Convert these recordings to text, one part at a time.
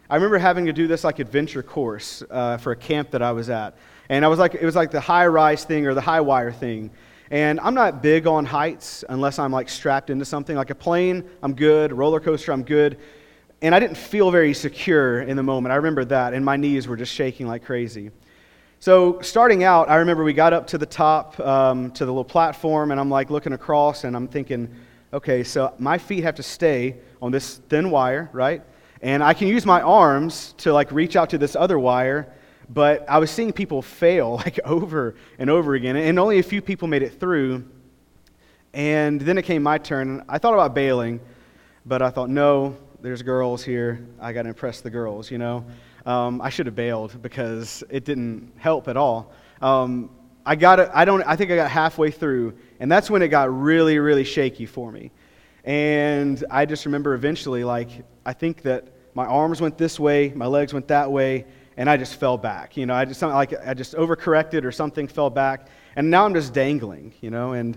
I remember having to do this like adventure course for a camp that I was at. And it was like the high rise thing or the high wire thing. And I'm not big on heights unless I'm like strapped into something. Like a plane, I'm good. A roller coaster, I'm good. And I didn't feel very secure in the moment. I remember that. And my knees were just shaking like crazy. So starting out, I remember we got up to the top, to the little platform, and I'm like looking across, and I'm thinking, okay, so my feet have to stay on this thin wire, right? And I can use my arms to like reach out to this other wire, but I was seeing people fail like over and over again, and only a few people made it through. And then it came my turn. I thought about bailing, but I thought, no, there's girls here. I got to impress the girls, you know. I should have bailed because it didn't help at all. I think I got halfway through, and that's when it got really, really shaky for me. And I just remember eventually, like, I think that my arms went this way, my legs went that way, and I just fell back. You know, I just overcorrected or something, fell back, and now I'm just dangling, you know, and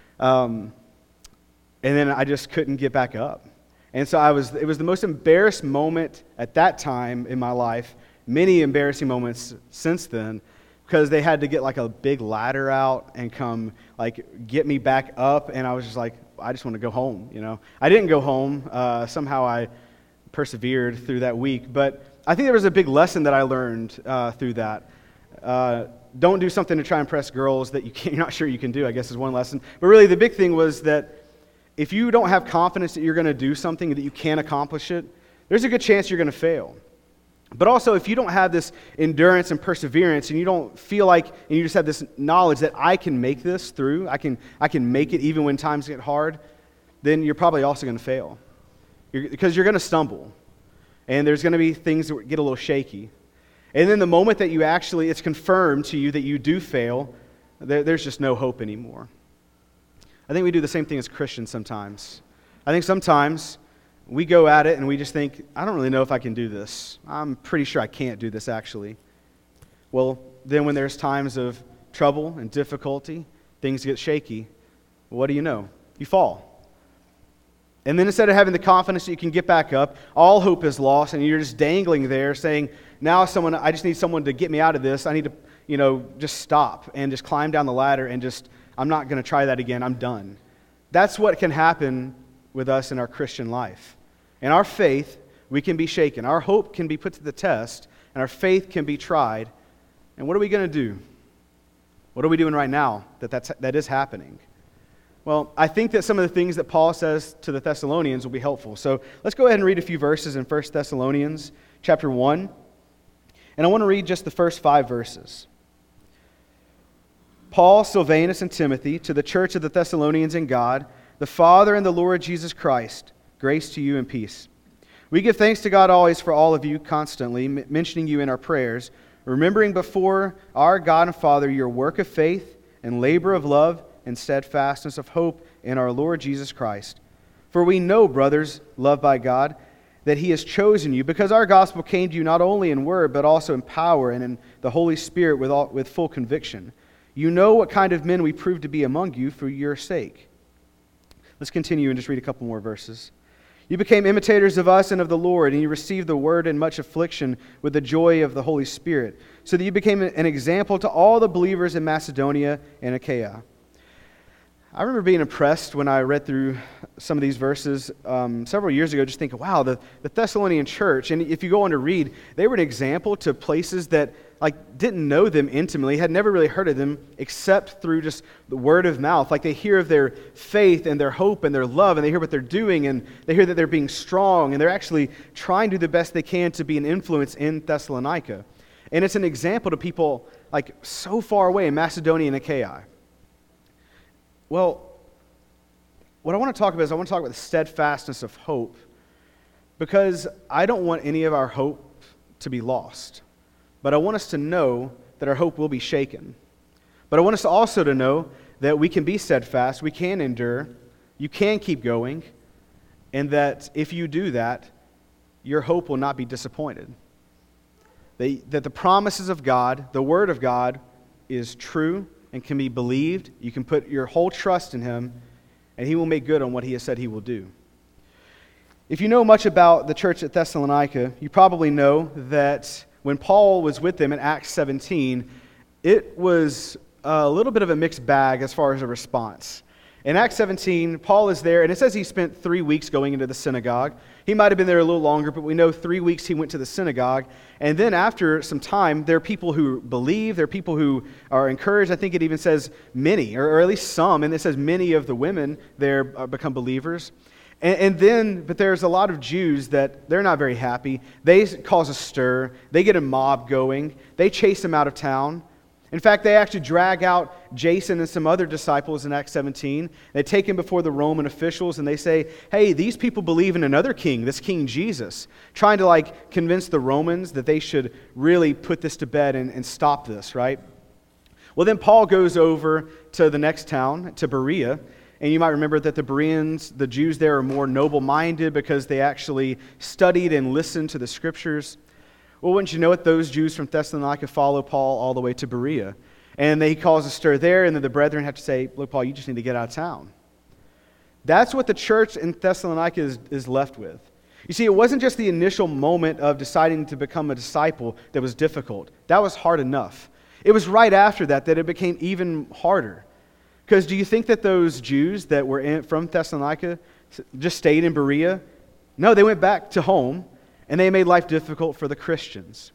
then I just couldn't get back up. And so it was the most embarrassed moment at that time in my life, many embarrassing moments since then, because they had to get like a big ladder out and come like get me back up, and I was just like, I just want to go home, you know. I didn't go home. Somehow I persevered through that week, but I think there was a big lesson that I learned through that. Don't do something to try and impress girls that you're not sure you can do, I guess is one lesson. But really the big thing was that if you don't have confidence that you're going to do something, that you can accomplish it, there's a good chance you're going to fail. But also, if you don't have this endurance and perseverance, and you don't feel like, and you just have this knowledge that I can make this through, I can make it even when times get hard, then you're probably also going to fail. Because you're going to stumble. And there's going to be things that get a little shaky. And then the moment that it's confirmed to you that you do fail, there's just no hope anymore. I think we do the same thing as Christians sometimes. I think sometimes we go at it and we just think, I don't really know if I can do this. I'm pretty sure I can't do this actually. Well, then when there's times of trouble and difficulty, things get shaky. What do you know? You fall. And then instead of having the confidence that you can get back up, all hope is lost, and you're just dangling there saying, now I just need someone to get me out of this. I need to, just stop and just climb down the ladder and just, I'm not going to try that again. I'm done. That's what can happen with us in our Christian life. In our faith, we can be shaken. Our hope can be put to the test, and our faith can be tried. And what are we going to do? What are we doing right now that is happening? Well, I think that some of the things that Paul says to the Thessalonians will be helpful. So let's go ahead and read a few verses in 1 Thessalonians chapter 1. And I want to read just the first 5 verses. Paul, Silvanus, and Timothy, to the church of the Thessalonians in God, the Father and the Lord Jesus Christ, grace to you and peace. We give thanks to God always for all of you, constantly mentioning you in our prayers, remembering before our God and Father your work of faith and labor of love and steadfastness of hope in our Lord Jesus Christ. For we know, brothers, loved by God, that He has chosen you, because our gospel came to you not only in word, but also in power and in the Holy Spirit with full conviction. You know what kind of men we proved to be among you for your sake. Let's continue and just read a couple more verses. You became imitators of us and of the Lord, and you received the word in much affliction with the joy of the Holy Spirit, so that you became an example to all the believers in Macedonia and Achaia. I remember being impressed when I read through some of these verses several years ago, just thinking, wow, the Thessalonian church, and if you go on to read, they were an example to places that didn't know them intimately, had never really heard of them except through just the word of mouth. Like they hear of their faith and their hope and their love, and they hear what they're doing, and they hear that they're being strong, and they're actually trying to do the best they can to be an influence in Thessalonica. And it's an example to people so far away in Macedonia and Achaia. Well, what I want to talk about is I want to talk about the steadfastness of hope, because I don't want any of our hope to be lost. But I want us to know that our hope will be shaken. But I want us also to know that we can be steadfast, we can endure, you can keep going, and that if you do that, your hope will not be disappointed. That the promises of God, the Word of God, is true and can be believed. You can put your whole trust in Him, and He will make good on what He has said He will do. If you know much about the church at Thessalonica, you probably know that when Paul was with them in Acts 17, it was a little bit of a mixed bag as far as a response. In Acts 17, Paul is there, and it says he spent 3 weeks going into the synagogue. He might have been there a little longer, but we know 3 weeks he went to the synagogue. And then after some time, there are people who believe, there are people who are encouraged. I think it even says many, or at least some, and it says many of the women there become believers. But there's a lot of Jews that they're not very happy. They cause a stir. They get a mob going. They chase them out of town. In fact, they actually drag out Jason and some other disciples in Acts 17. They take him before the Roman officials and they say, hey, these people believe in another king, this King Jesus, trying to convince the Romans that they should really put this to bed and stop this, right? Well, then Paul goes over to the next town, to Berea, and you might remember that the Bereans, the Jews there, are more noble-minded because they actually studied and listened to the Scriptures. Well, wouldn't you know it, those Jews from Thessalonica follow Paul all the way to Berea. And he causes a stir there, and then the brethren have to say, look, Paul, you just need to get out of town. That's what the church in Thessalonica is left with. You see, it wasn't just the initial moment of deciding to become a disciple that was difficult. That was hard enough. It was right after that it became even harder. Because do you think that those Jews that were from Thessalonica just stayed in Berea? No, they went back to home. And they made life difficult for the Christians.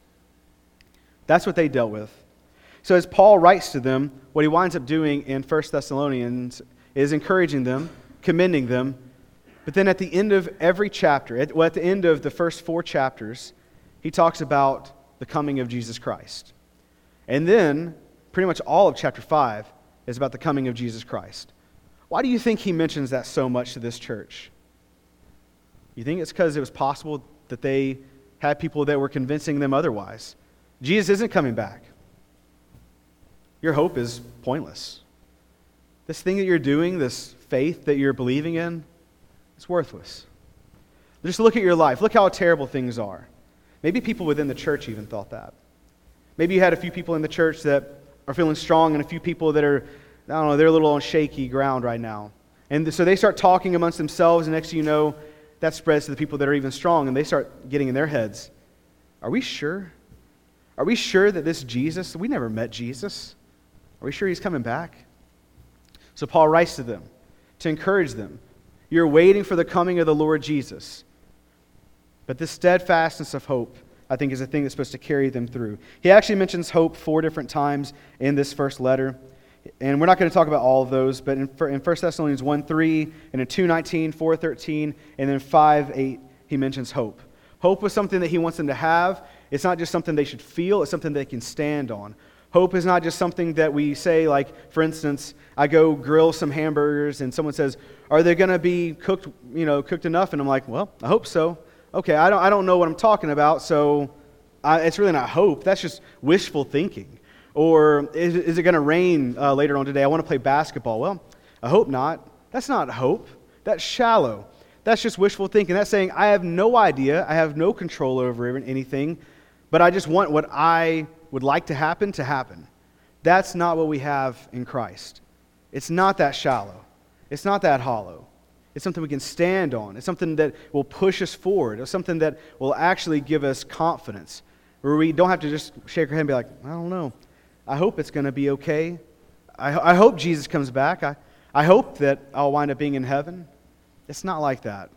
That's what they dealt with. So as Paul writes to them, what he winds up doing in 1 Thessalonians is encouraging them, commending them. But then at the end of every chapter, at the end of the first 4 chapters, he talks about the coming of Jesus Christ. And then pretty much all of chapter 5 is about the coming of Jesus Christ. Why do you think he mentions that so much to this church? You think it's because it was possible that they had people that were convincing them otherwise? Jesus isn't coming back. Your hope is pointless. This thing that you're doing, this faith that you're believing in, it's worthless. Just look at your life. Look how terrible things are. Maybe people within the church even thought that. Maybe you had a few people in the church that are feeling strong and a few people that are, I don't know, they're a little on shaky ground right now. And so they start talking amongst themselves, and next thing you know, that spreads to the people that are even strong, and they start getting in their heads, are we sure? Are we sure that this Jesus, we never met Jesus? Are we sure he's coming back? So Paul writes to them to encourage them. You're waiting for the coming of the Lord Jesus. But this steadfastness of hope, I think, is a thing that's supposed to carry them through. He actually mentions hope 4 different times in this first letter. And we're not going to talk about all of those, but in 1 Thessalonians 1:3, and in 2:19, 4:13, and then 5:8, he mentions hope. Hope was something that he wants them to have. It's not just something they should feel, it's something they can stand on. Hope is not just something that we say, like, for instance, I go grill some hamburgers and someone says, are they going to be cooked enough? And I'm like, well, I hope so. Okay, I don't know what I'm talking about, so it's really not hope. That's just wishful thinking. Or is it going to rain later on today? I want to play basketball. Well, I hope not. That's not hope. That's shallow. That's just wishful thinking. That's saying, I have no idea. I have no control over anything, but I just want what I would like to happen to happen. That's not what we have in Christ. It's not that shallow. It's not that hollow. It's something we can stand on. It's something that will push us forward. It's something that will actually give us confidence, where we don't have to just shake our head and be like, I don't know. I hope it's going to be okay. I hope Jesus comes back. I hope that I'll wind up being in heaven. It's not like that.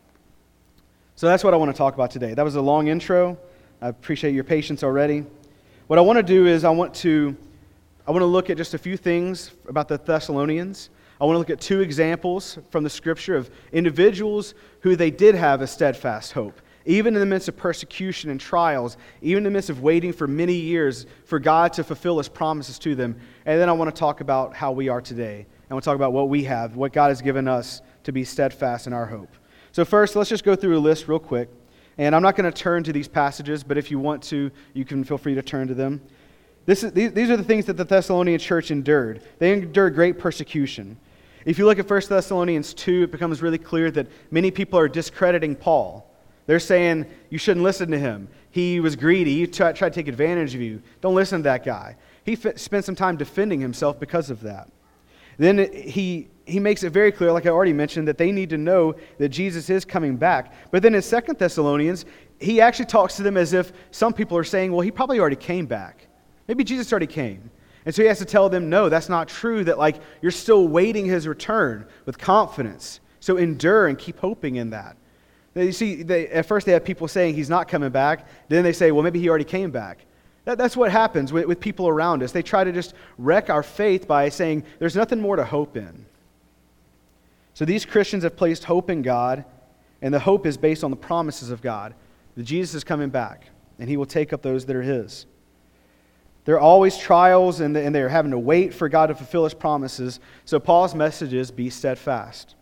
So that's what I want to talk about today. That was a long intro. I appreciate your patience already. What I want to do is I want to look at just a few things about the Thessalonians. I want to look at 2 examples from the Scripture of individuals who they did have a steadfast hope. Even in the midst of persecution and trials, even in the midst of waiting for many years for God to fulfill His promises to them. And then I want to talk about how we are today. And we'll talk about what we have, what God has given us to be steadfast in our hope. So first, let's just go through a list real quick. And I'm not going to turn to these passages, but if you want to, you can feel free to turn to them. These are the things that the Thessalonian church endured. They endured great persecution. If you look at 1 Thessalonians 2, it becomes really clear that many people are discrediting Paul. They're saying, you shouldn't listen to him. He was greedy. He tried to take advantage of you. Don't listen to that guy. He spent some time defending himself because of that. Then he makes it very clear, like I already mentioned, that they need to know that Jesus is coming back. But then in 2 Thessalonians, he actually talks to them as if some people are saying, well, he probably already came back. Maybe Jesus already came. And so he has to tell them, no, that's not true, that like you're still waiting his return with confidence. So endure and keep hoping in that. Now, you see, at first they have people saying he's not coming back. Then they say, well, maybe he already came back. That's what happens with people around us. They try to just wreck our faith by saying there's nothing more to hope in. So these Christians have placed hope in God, and the hope is based on the promises of God, that Jesus is coming back, and he will take up those that are his. There are always trials, and they're having to wait for God to fulfill his promises. So Paul's message is, be steadfast.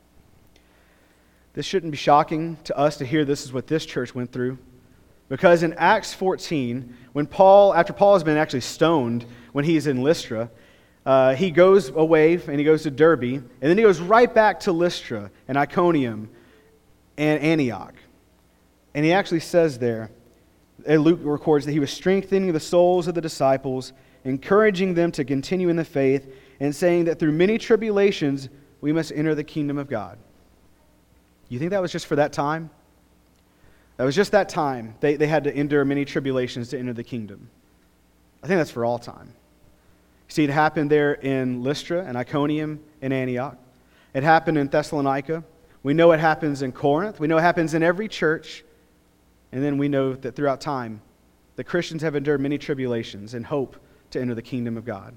This shouldn't be shocking to us to hear this is what this church went through. Because in Acts 14, after Paul has been actually stoned when he's in Lystra, he goes away and he goes to Derbe, and then he goes right back to Lystra and Iconium and Antioch. And he actually says there, Luke records that he was strengthening the souls of the disciples, encouraging them to continue in the faith, and saying that through many tribulations we must enter the kingdom of God. You think that was just for that time? That was just that time. They had to endure many tribulations to enter the kingdom. I think that's for all time. See, it happened there in Lystra and Iconium and Antioch. It happened in Thessalonica. We know it happens in Corinth. We know it happens in every church. And then we know that throughout time, the Christians have endured many tribulations and hope to enter the kingdom of God.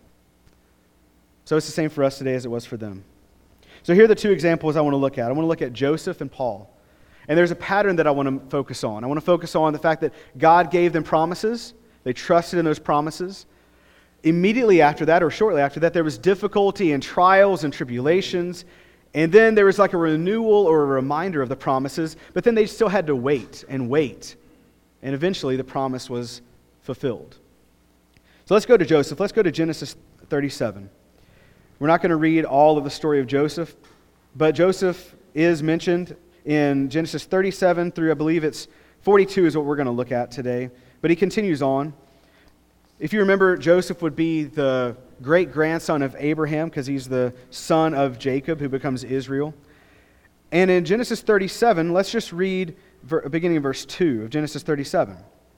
So it's the same for us today as it was for them. So here are the two examples I want to look at. I want to look at Joseph and Paul. And there's a pattern that I want to focus on. I want to focus on the fact that God gave them promises. They trusted in those promises. Immediately after that, or shortly after that, there was difficulty and trials and tribulations. And then there was like a renewal or a reminder of the promises. But then they still had to wait and wait. And eventually the promise was fulfilled. So let's go to Joseph. Let's go to Genesis 37. We're not going to read all of the story of Joseph. But Joseph is mentioned in Genesis 37 through, I believe it's 42 is what we're going to look at today. But he continues on. If you remember, Joseph would be the great-grandson of Abraham because he's the son of Jacob who becomes Israel. And in Genesis 37, let's just read beginning of verse 2 of Genesis 37.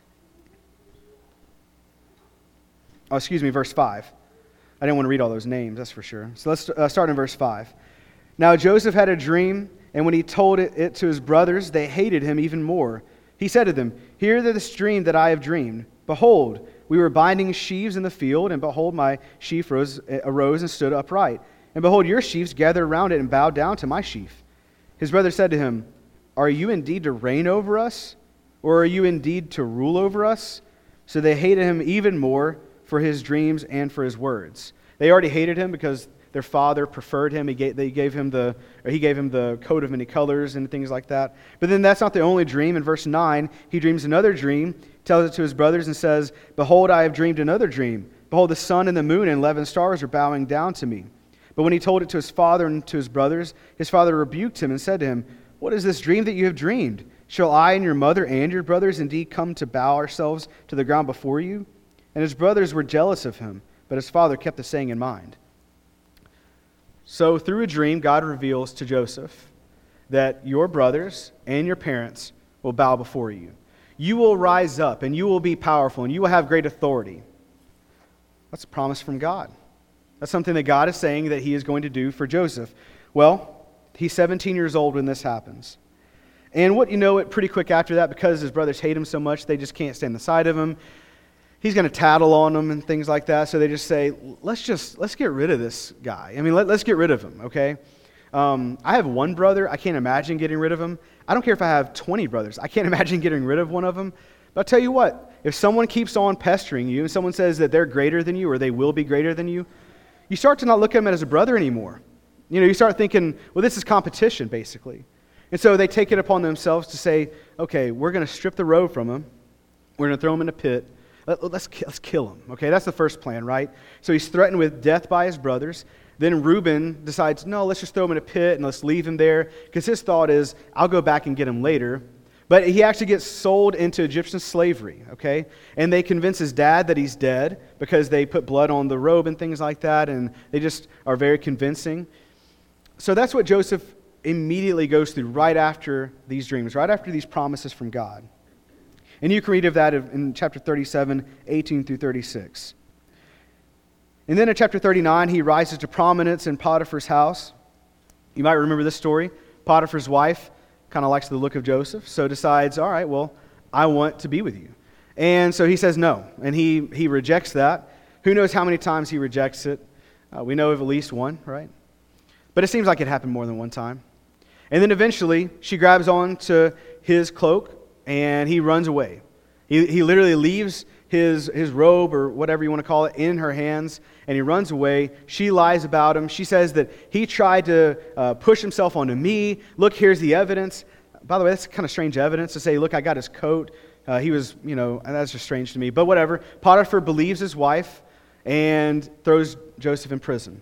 Verse 5. I didn't want to read all those names, that's for sure. So let's start in verse 5. Now Joseph had a dream, and when he told it to his brothers, they hated him even more. He said to them, "Hear this dream that I have dreamed. Behold, we were binding sheaves in the field, and behold, my sheaf arose and stood upright. And behold, your sheaves gathered around it and bowed down to my sheaf." His brothers said to him, "Are you indeed to reign over us? Or are you indeed to rule over us?" So they hated him even more for his dreams and for his words. They already hated him because their father preferred him. He gave him the coat of many colors and things like that. But then that's not the only dream. In verse 9, he dreams another dream, tells it to his brothers and says, "Behold, I have dreamed another dream. Behold, the sun and the moon and 11 stars are bowing down to me." But when he told it to his father and to his brothers, his father rebuked him and said to him, "What is this dream that you have dreamed? Shall I and your mother and your brothers indeed come to bow ourselves to the ground before you?" And his brothers were jealous of him, but his father kept the saying in mind. So through a dream, God reveals to Joseph that your brothers and your parents will bow before you. You will rise up and you will be powerful and you will have great authority. That's a promise from God. That's something that God is saying that he is going to do for Joseph. Well, he's 17 years old when this happens. And pretty quick after that, because his brothers hate him so much, they just can't stand the sight of him. He's going to tattle on them and things like that. So they just say, let's get rid of this guy. I mean, let's get rid of him, okay? I have one brother. I can't imagine getting rid of him. I don't care if I have 20 brothers. I can't imagine getting rid of one of them. But I'll tell you what, if someone keeps on pestering you and someone says that they're greater than you or they will be greater than you, you start to not look at them as a brother anymore. You start thinking, well, this is competition, basically. And so they take it upon themselves to say, okay, we're going to strip the robe from him. We're going to throw him in a pit. Let's kill him. Okay, that's the first plan, right? So he's threatened with death by his brothers. Then Reuben decides, no, let's just throw him in a pit and let's leave him there. Because his thought is, I'll go back and get him later. But he actually gets sold into Egyptian slavery, okay? And they convince his dad that he's dead because they put blood on the robe and things like that, and they just are very convincing. So that's what Joseph immediately goes through right after these dreams, right after these promises from God. And you can read of that in chapter 37, 18 through 36. And then in chapter 39, he rises to prominence in Potiphar's house. You might remember this story. Potiphar's wife kind of likes the look of Joseph, so decides, all right, well, I want to be with you. And so he says no, and he rejects that. Who knows how many times he rejects it? We know of at least one, right? But it seems like it happened more than one time. And then eventually, she grabs on to his cloak, and he runs away. He literally leaves his robe, or whatever you want to call it, in her hands, and he runs away. She lies about him. She says that he tried to push himself onto me. Look, here's the evidence. By the way, that's kind of strange evidence to say, look, I got his coat. He was, that's just strange to me. But whatever. Potiphar believes his wife and throws Joseph in prison.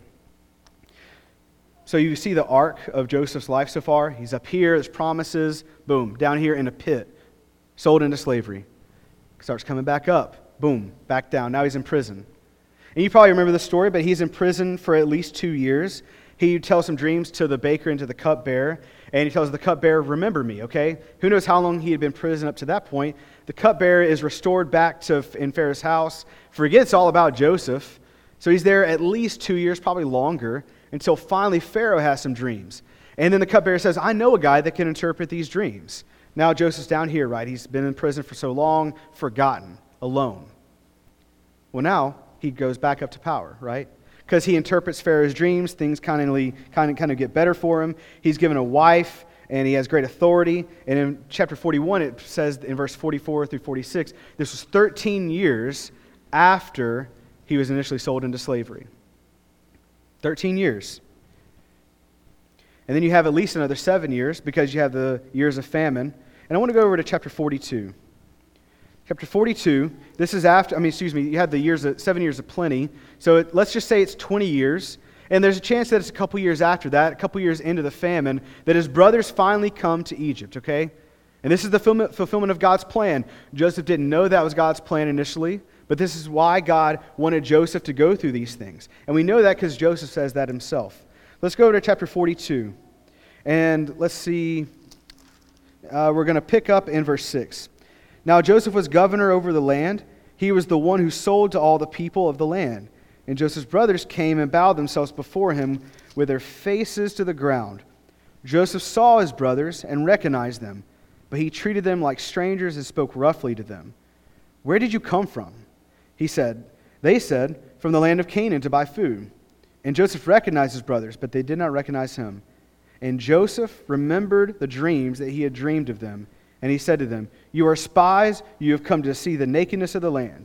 So you see the arc of Joseph's life so far. He's up here, there's promises, boom, down here in a pit, sold into slavery. Starts coming back up, boom, back down. Now he's in prison. And you probably remember the story, but he's in prison for at least 2 years. He tells some dreams to the baker and to the cupbearer, and he tells the cupbearer, remember me, okay? Who knows how long he had been in prison up to that point. The cupbearer is restored back in Pharaoh's house, forgets all about Joseph. So he's there at least 2 years, probably longer, until finally Pharaoh has some dreams. And then the cupbearer says, I know a guy that can interpret these dreams. Now Joseph's down here, right? He's been in prison for so long, forgotten, alone. Well, now he goes back up to power, right? Because he interprets Pharaoh's dreams, things kind of get better for him. He's given a wife, and he has great authority. And in chapter 41, it says in verse 44 through 46, this was 13 years after he was initially sold into slavery. 13 years. And then you have at least another 7 years because you have the years of famine. And I want to go over to chapter 42. Chapter 42, this is after, you had the 7 years of plenty. So let's just say it's 20 years. And there's a chance that it's a couple years after that, a couple years into the famine, that his brothers finally come to Egypt, okay? And this is the fulfillment of God's plan. Joseph didn't know that was God's plan initially, but this is why God wanted Joseph to go through these things. And we know that because Joseph says that himself. Let's go to chapter 42. And let's see, we're going to pick up in verse 6. Now Joseph was governor over the land. He was the one who sold to all the people of the land. And Joseph's brothers came and bowed themselves before him with their faces to the ground. Joseph saw his brothers and recognized them, but he treated them like strangers and spoke roughly to them. Where did you come from? They said, from the land of Canaan to buy food. And Joseph recognized his brothers, but they did not recognize him. And Joseph remembered the dreams that he had dreamed of them. And he said to them, you are spies, you have come to see the nakedness of the land.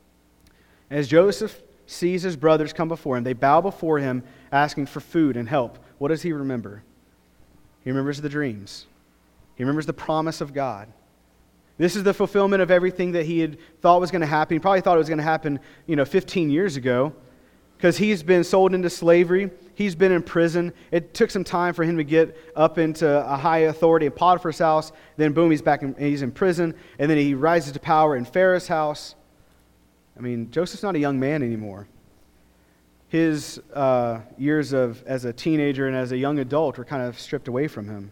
As Joseph sees his brothers come before him, they bow before him, asking for food and help. What does he remember? He remembers the dreams. He remembers the promise of God. This is the fulfillment of everything that he had thought was going to happen. He probably thought it was going to happen, 15 years ago, because he's been sold into slavery. He's been in prison. It took some time for him to get up into a high authority in Potiphar's house. Then boom, he's in prison. And then he rises to power in Pharaoh's house. Joseph's not a young man anymore. His years as a teenager and as a young adult were kind of stripped away from him.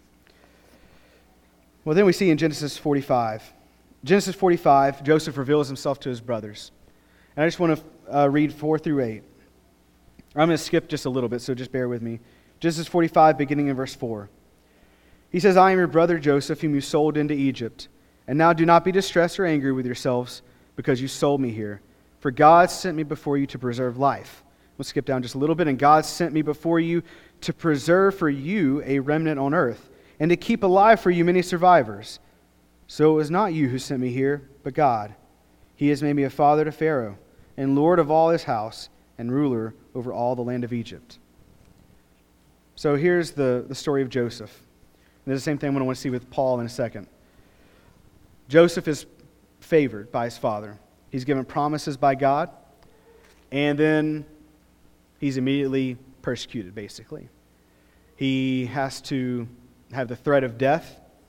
Well, then we see in Genesis 45. Genesis 45, Joseph reveals himself to his brothers. And I just want to read 4 through 8. I'm going to skip just a little bit, so just bear with me. Genesis 45, beginning in verse 4. He says, I am your brother Joseph, whom you sold into Egypt. And now do not be distressed or angry with yourselves, because you sold me here. For God sent me before you to preserve life. We'll skip down just a little bit. And God sent me before you to preserve for you a remnant on earth, and to keep alive for you many survivors. So it was not you who sent me here, but God. He has made me a father to Pharaoh, and lord of all his house, and ruler over all the land of Egypt. So here's the story of Joseph. And there's the same thing I want to see with Paul in a second. Joseph is favored by his father. He's given promises by God, and then he's immediately persecuted, basically. He has to have the threat of death.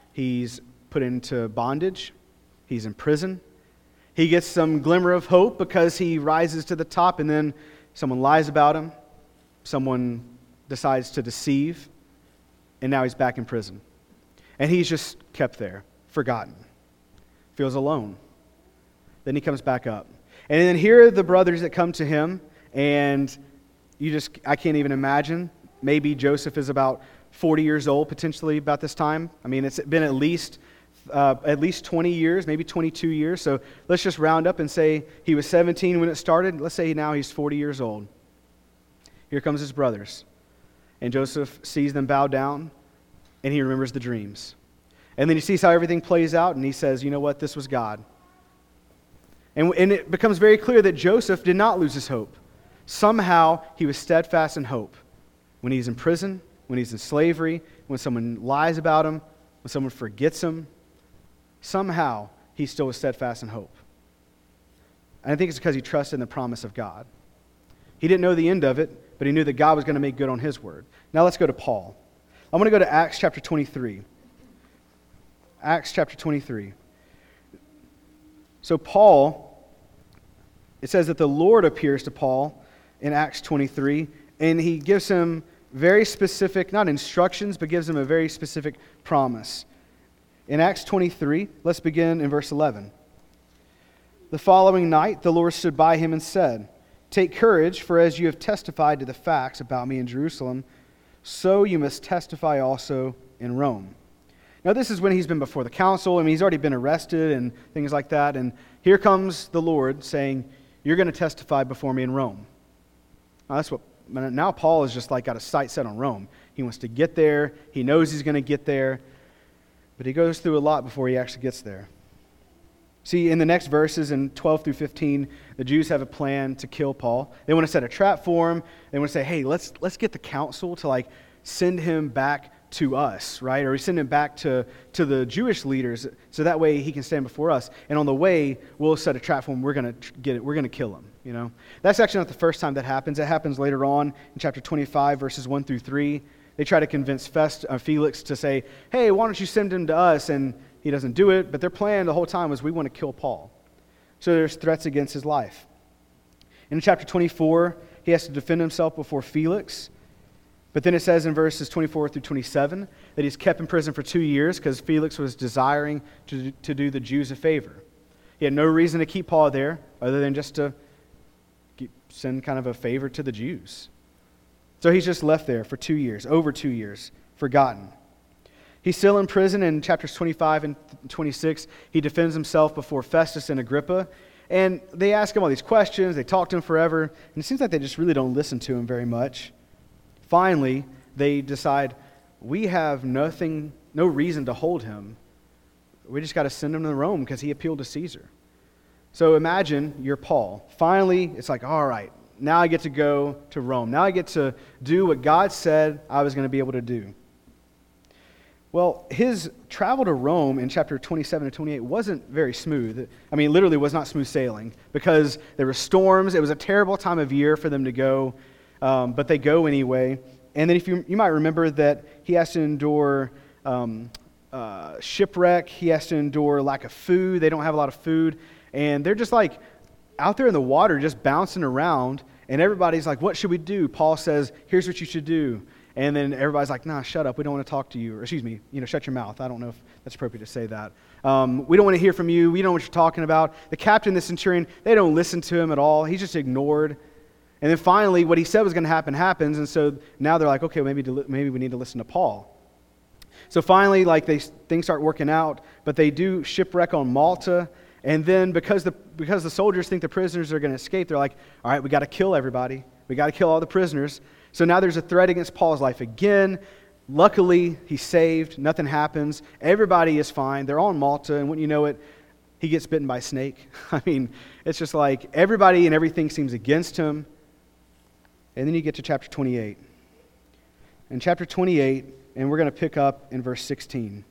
He's put into bondage. He's in prison. He gets some glimmer of hope because he rises to the top, and then someone lies about him. Someone decides to deceive, and now he's back in prison. And he's just kept there, forgotten. Feels alone. Then he comes back up. And then here are the brothers that come to him, and I can't even imagine. Maybe Joseph is about 40 years old, potentially about this time. I mean, it's been at least 20 years, maybe 22 years. So let's just round up and say he was 17 when it started. Let's say now he's 40 years old. Here comes his brothers. And Joseph sees them bow down, and he remembers the dreams. And then he sees how everything plays out, and he says, you know what, this was God. And it becomes very clear that Joseph did not lose his hope. Somehow, he was steadfast in hope. When he's in prison, when he's in slavery, when someone lies about him, when someone forgets him, somehow he still was steadfast in hope. And I think it's because he trusted in the promise of God. He didn't know the end of it, but he knew that God was going to make good on his word. Now let's go to Paul. I'm going to go to Acts chapter 23. Acts chapter 23. So Paul, it says that the Lord appears to Paul in Acts 23, and he gives him very specific, not instructions, but gives him a very specific promise. In Acts 23, let's begin in verse 11. The following night, the Lord stood by him and said, "Take courage, for as you have testified to the facts about me in Jerusalem, so you must testify also in Rome." Now, this is when he's been before the council. I mean, he's already been arrested and things like that. And here comes the Lord saying, you're going to testify before me in Rome. Now Paul is just like got a sight set on Rome. He wants to get there. He knows he's going to get there. But he goes through a lot before he actually gets there. See, in the next verses, in 12 through 15, the Jews have a plan to kill Paul. They want to set a trap for him. They want to say, hey, let's get the council to send him back to us, right? Or we send him back to the Jewish leaders so that way he can stand before us. And on the way, we'll set a trap for him. We're going to get it. We're going to kill him, you know? That's actually not the first time that happens. It happens later on in chapter 25, verses 1 through 3. They try to convince Felix to say, hey, why don't you send him to us? And he doesn't do it. But their plan the whole time was we want to kill Paul. So there's threats against his life. In chapter 24, he has to defend himself before Felix. But then it says in verses 24 through 27 that he's kept in prison for 2 years because Felix was desiring to do the Jews a favor. He had no reason to keep Paul there other than just to send kind of a favor to the Jews. So he's just left there for 2 years, over 2 years, forgotten. He's still in prison in chapters 25 and 26. He defends himself before Festus and Agrippa. And they ask him all these questions. They talk to him forever. And it seems like they just really don't listen to him very much. Finally, they decide, we have no reason to hold him. We just got to send him to Rome because he appealed to Caesar. So imagine you're Paul. Finally, it's like, all right, now I get to go to Rome. Now I get to do what God said I was going to be able to do. Well, his travel to Rome in chapter 27 and 28 wasn't very smooth. I mean, literally was not smooth sailing because there were storms. It was a terrible time of year for them to go. But they go anyway. And then if you might remember that he has to endure shipwreck. He has to endure lack of food. They don't have a lot of food. And they're just like out there in the water just bouncing around. And everybody's like, what should we do? Paul says, here's what you should do. And then everybody's like, nah, shut up. We don't want to talk to you. Or excuse me, shut your mouth. I don't know if that's appropriate to say that. We don't want to hear from you. We don't know what you're talking about. The captain, the centurion, they don't listen to him at all. He's just ignored. And then finally, what he said was going to happen happens, and so now they're like, okay, maybe we need to listen to Paul. So finally, things start working out, but they do shipwreck on Malta, and then because the soldiers think the prisoners are going to escape, they're like, all right, we got to kill everybody. We got to kill all the prisoners. So now there's a threat against Paul's life again. Luckily, he's saved. Nothing happens. Everybody is fine. They're on Malta, and when you know it, he gets bitten by a snake. I mean, it's just like everybody and everything seems against him. And then you get to chapter 28. In chapter 28, and we're going to pick up in verse 16.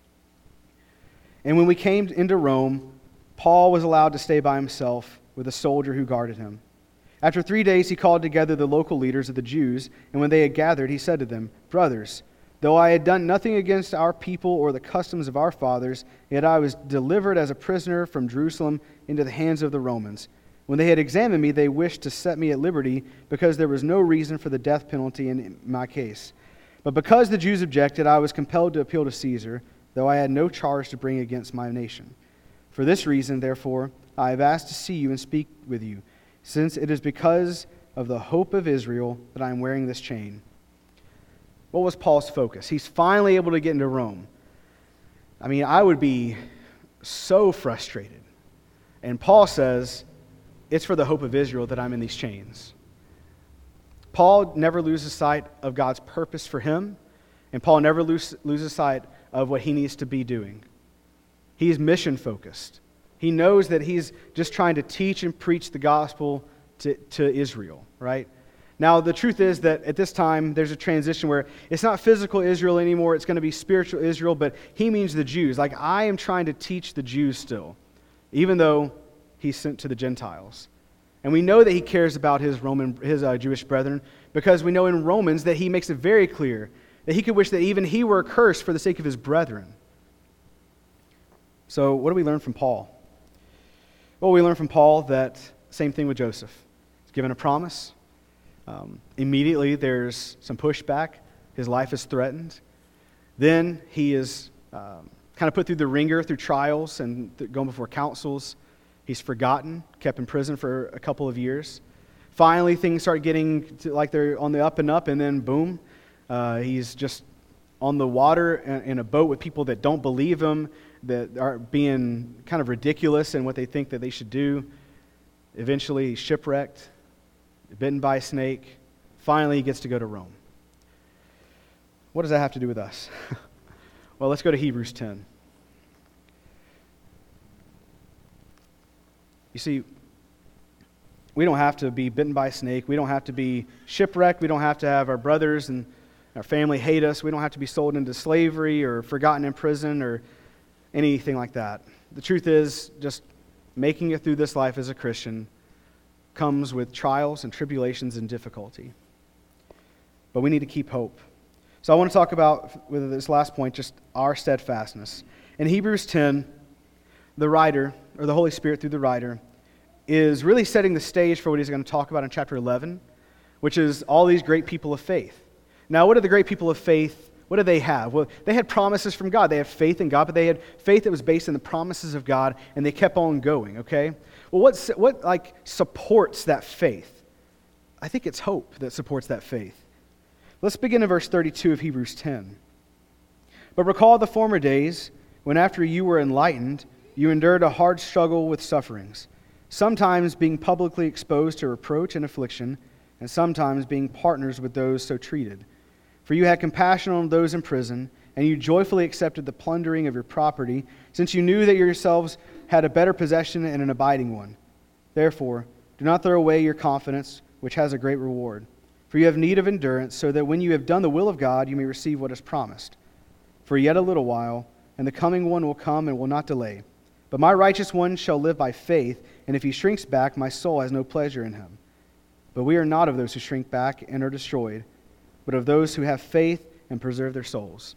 And when we came into Rome, Paul was allowed to stay by himself with a soldier who guarded him. After 3 days, he called together the local leaders of the Jews, and when they had gathered, he said to them, "Brothers, Though I had done nothing against our people or the customs of our fathers, yet I was delivered as a prisoner from Jerusalem into the hands of the Romans. When they had examined me, they wished to set me at liberty because there was no reason for the death penalty in my case. But because the Jews objected, I was compelled to appeal to Caesar, though I had no charge to bring against my nation. For this reason, therefore, I have asked to see you and speak with you, since it is because of the hope of Israel that I am wearing this chain. What was Paul's focus? He's finally able to get into Rome. I mean, I would be so frustrated. And Paul says, it's for the hope of Israel that I'm in these chains. Paul never loses sight of God's purpose for him, and Paul never loses sight of what he needs to be doing. He's mission focused. He knows that he's just trying to teach and preach the gospel to Israel, right? Now, the truth is that at this time, there's a transition where it's not physical Israel anymore, it's going to be spiritual Israel, but he means the Jews. Like, I am trying to teach the Jews still, even though he's sent to the Gentiles. And we know that he cares about his Jewish brethren, because we know in Romans that he makes it very clear that he could wish that even he were accursed for the sake of his brethren. So what do we learn from Paul? Well, we learn from Paul that same thing with Joseph. He's given a promise. Immediately there's some pushback. His life is threatened. Then he is kind of put through the ringer through trials and going before councils. He's forgotten, kept in prison for a couple of years. Finally, things start getting like they're on the up and up, and then boom, he's just on the water in a boat with people that don't believe him, that are being kind of ridiculous in what they think that they should do. Eventually, he's shipwrecked, bitten by a snake. Finally, he gets to go to Rome. What does that have to do with us? Well, let's go to Hebrews 10. You see, we don't have to be bitten by a snake. We don't have to be shipwrecked. We don't have to have our brothers and our family hate us. We don't have to be sold into slavery or forgotten in prison or anything like that. The truth is, just making it through this life as a Christian comes with trials and tribulations and difficulty. But we need to keep hope. So I want to talk about, with this last point, just our steadfastness. In Hebrews 10, the writer, or the Holy Spirit through the writer, is really setting the stage for what he's going to talk about in chapter 11, which is all these great people of faith. Now, what are the great people of faith? What do they have? Well, they had promises from God. They had faith in God, but they had faith that was based on the promises of God, and they kept on going, okay? Well, what supports that faith? I think it's hope that supports that faith. Let's begin in verse 32 of Hebrews 10. But recall the former days when after you were enlightened, you endured a hard struggle with sufferings, sometimes being publicly exposed to reproach and affliction, and sometimes being partners with those so treated. For you had compassion on those in prison, and you joyfully accepted the plundering of your property, since you knew that yourselves had a better possession and an abiding one. Therefore, do not throw away your confidence, which has a great reward. For you have need of endurance, so that when you have done the will of God, you may receive what is promised. For yet a little while, and the coming one will come and will not delay. But my righteous one shall live by faith, and if he shrinks back, my soul has no pleasure in him. But we are not of those who shrink back and are destroyed, but of those who have faith and preserve their souls.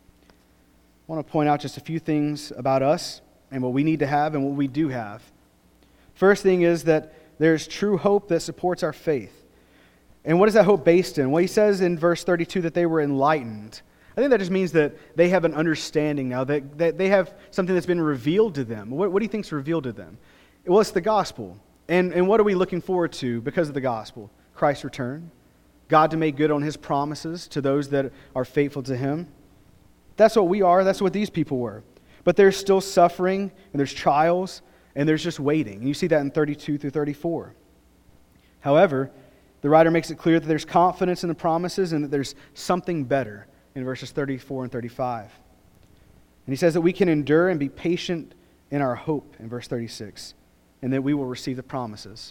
I want to point out just a few things about us and what we need to have and what we do have. First thing is that there's true hope that supports our faith. And what is that hope based in? Well, he says in verse 32 that they were enlightened. I think that just means that they have an understanding now, that they have something that's been revealed to them. What do you think is revealed to them? Well, it's the gospel. And what are we looking forward to because of the gospel? Christ's return. God to make good on his promises to those that are faithful to him. That's what we are. That's what these people were. But there's still suffering, and there's trials, and there's just waiting. And you see that in 32 through 34. However, the writer makes it clear that there's confidence in the promises and that there's something better in verses 34 and 35. And he says that we can endure and be patient in our hope in verse 36, and that we will receive the promises.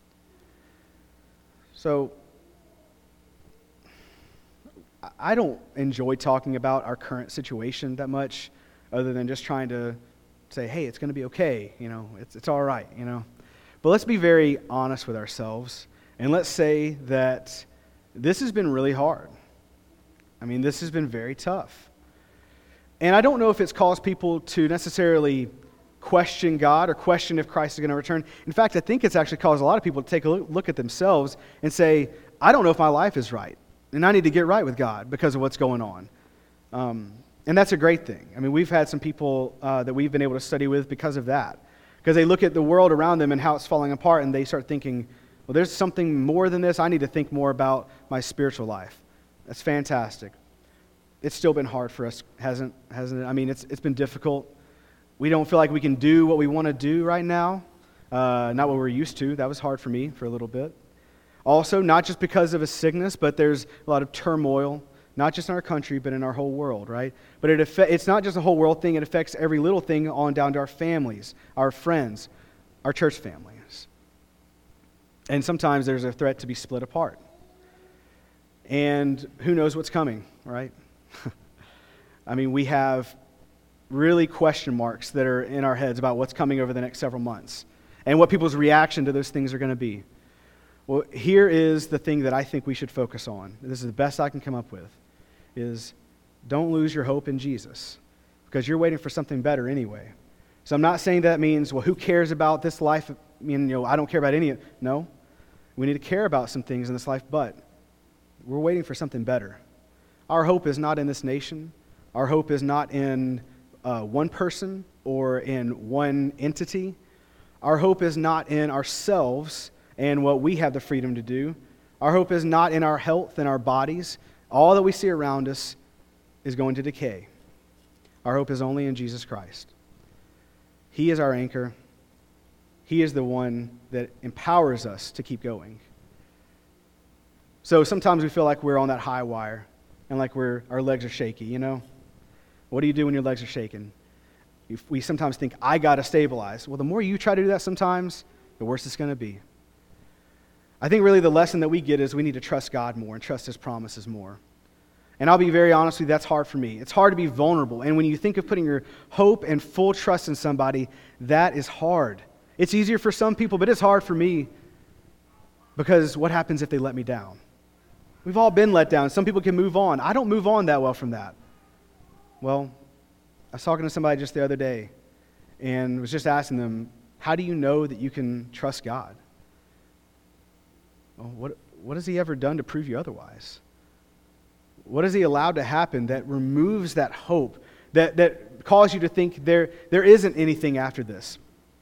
So, I don't enjoy talking about our current situation that much, other than just trying to say, hey, it's going to be okay, it's all right, But let's be very honest with ourselves, and let's say that this has been really hard. I mean, this has been very tough. And I don't know if it's caused people to necessarily question God or question if Christ is going to return. In fact, I think it's actually caused a lot of people to take a look at themselves and say, I don't know if my life is right, and I need to get right with God because of what's going on. And that's a great thing. I mean, we've had some people that we've been able to study with because of that. Because they look at the world around them and how it's falling apart, and they start thinking, well, there's something more than this. I need to think more about my spiritual life. That's fantastic. It's still been hard for us, hasn't it? I mean, it's been difficult. We don't feel like we can do what we want to do right now. Not what we're used to. That was hard for me for a little bit. Also, not just because of a sickness, but there's a lot of turmoil, not just in our country, but in our whole world, right? But it's not just a whole world thing. It affects every little thing on down to our families, our friends, our church families. And sometimes there's a threat to be split apart. And who knows what's coming, right? I mean, we have really question marks that are in our heads about what's coming over the next several months and what people's reaction to those things are going to be. Well, here is the thing that I think we should focus on. This is the best I can come up with, is don't lose your hope in Jesus, because you're waiting for something better anyway. So I'm not saying that means, well, who cares about this life? I mean, I don't care about any of it. No, we need to care about some things in this life, but we're waiting for something better. Our hope is not in this nation. Our hope is not in one person or in one entity. Our hope is not in ourselves and what we have the freedom to do. Our hope is not in our health and our bodies. All that we see around us is going to decay. Our hope is only in Jesus Christ. He is our anchor. He is the one that empowers us to keep going. So sometimes we feel like we're on that high wire and like our legs are shaky, you know? What do you do when your legs are shaking? We sometimes think, I got to stabilize. Well, the more you try to do that sometimes, the worse it's going to be. I think really the lesson that we get is we need to trust God more and trust His promises more. And I'll be very honest with you, that's hard for me. It's hard to be vulnerable. And when you think of putting your hope and full trust in somebody, that is hard. It's easier for some people, but it's hard for me, because what happens if they let me down? We've all been let down. Some people can move on. I don't move on that well from that. Well, I was talking to somebody just the other day and was just asking them, how do you know that you can trust God? Well, what has He ever done to prove you otherwise? What has He allowed to happen that removes that hope, that causes you to think there isn't anything after this?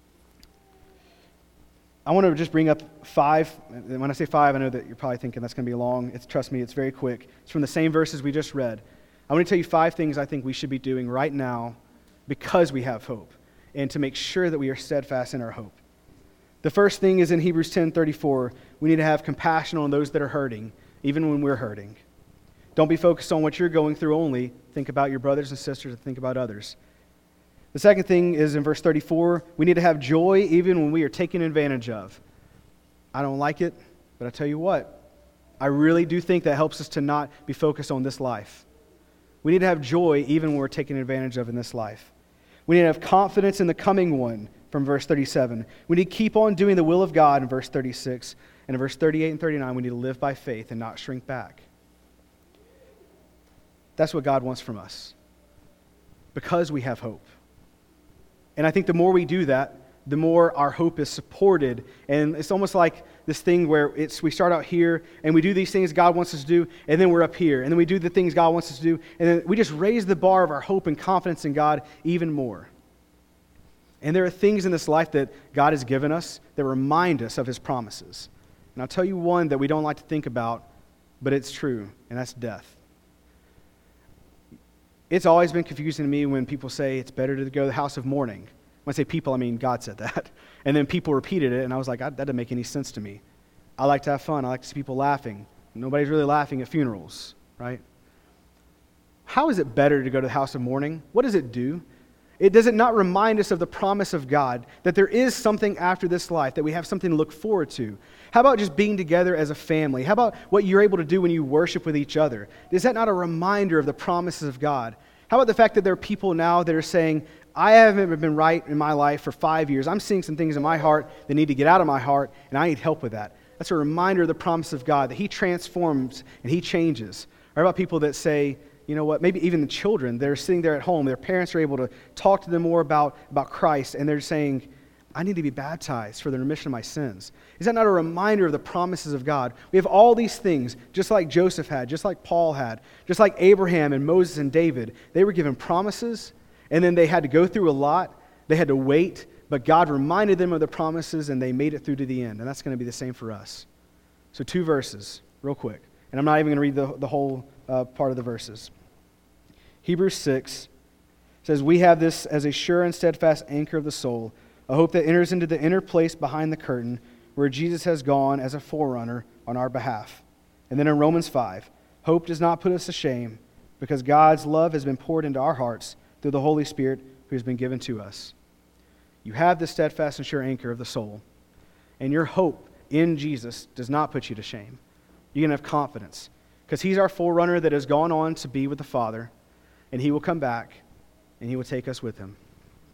I want to just bring up 5. And when I say 5, I know that you're probably thinking that's going to be long. Trust me, it's very quick. It's from the same verses we just read. I want to tell you 5 things I think we should be doing right now because we have hope, and to make sure that we are steadfast in our hope. The first thing is in Hebrews 10:34. We need to have compassion on those that are hurting, even when we're hurting. Don't be focused on what you're going through only. Think about your brothers and sisters and think about others. The second thing is in verse 34. We need to have joy even when we are taken advantage of. I don't like it, but I tell you what, I really do think that helps us to not be focused on this life. We need to have joy even when we're taken advantage of in this life. We need to have confidence in the coming one from verse 37. We need to keep on doing the will of God in verse 36. And in verse 38 and 39, we need to live by faith and not shrink back. That's what God wants from us, because we have hope. And I think the more we do that, the more our hope is supported. And it's almost like this thing where we start out here and we do these things God wants us to do, and then we're up here. And then we do the things God wants us to do, and then we just raise the bar of our hope and confidence in God even more. And there are things in this life that God has given us that remind us of His promises. And I'll tell you one that we don't like to think about, but it's true, and that's death. It's always been confusing to me when people say it's better to go to the house of mourning. When I say people, I mean God said that. And then people repeated it, and I was like, that doesn't make any sense to me. I like to have fun. I like to see people laughing. Nobody's really laughing at funerals, right? How is it better to go to the house of mourning? What does it do? Does it not remind us of the promise of God, that there is something after this life, that we have something to look forward to? How about just being together as a family? How about what you're able to do when you worship with each other? Is that not a reminder of the promises of God? How about the fact that there are people now that are saying, I haven't been right in my life for 5 years. I'm seeing some things in my heart that need to get out of my heart, and I need help with that. That's a reminder of the promise of God, that He transforms and He changes. Or about people that say, you know what, maybe even the children, they're sitting there at home, their parents are able to talk to them more about Christ, and they're saying, I need to be baptized for the remission of my sins. Is that not a reminder of the promises of God? We have all these things, just like Joseph had, just like Paul had, just like Abraham and Moses and David. They were given promises, and then they had to go through a lot. They had to wait, but God reminded them of the promises, and they made it through to the end. And that's going to be the same for us. So 2 verses, real quick. And I'm not even going to read the whole part of the verses. Hebrews 6 says, we have this as a sure and steadfast anchor of the soul, a hope that enters into the inner place behind the curtain, where Jesus has gone as a forerunner on our behalf. And then in Romans 5, hope does not put us to shame, because God's love has been poured into our hearts through the Holy Spirit who has been given to us. You have this steadfast and sure anchor of the soul, and your hope in Jesus does not put you to shame. You can have confidence, because he's our forerunner that has gone on to be with the Father, and he will come back, and he will take us with him.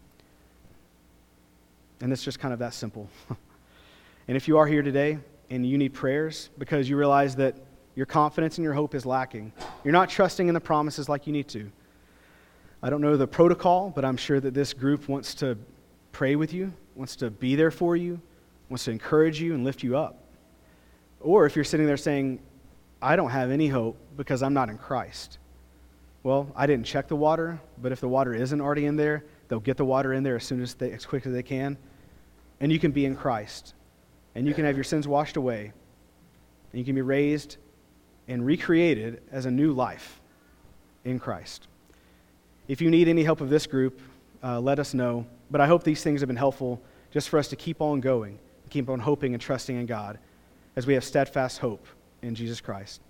And it's just kind of that simple. And if you are here today and you need prayers because you realize that your confidence and your hope is lacking, you're not trusting in the promises like you need to. I don't know the protocol, but I'm sure that this group wants to pray with you, wants to be there for you, wants to encourage you and lift you up. Or if you're sitting there saying, I don't have any hope because I'm not in Christ. Well, I didn't check the water, but if the water isn't already in there, they'll get the water in there as quick as they can. And you can be in Christ. And you can have your sins washed away. And you can be raised and recreated as a new life in Christ. If you need any help of this group, let us know. But I hope these things have been helpful just for us to keep on going, keep on hoping and trusting in God as we have steadfast hope in Jesus Christ.